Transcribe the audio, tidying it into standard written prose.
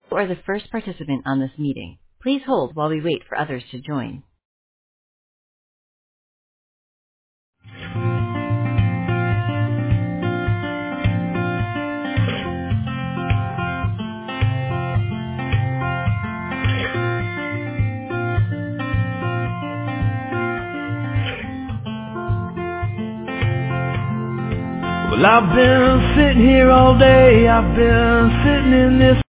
You are the first participant on this meeting. Please hold while we wait for others to join. Well, I've been sitting here all day. I've been sitting in this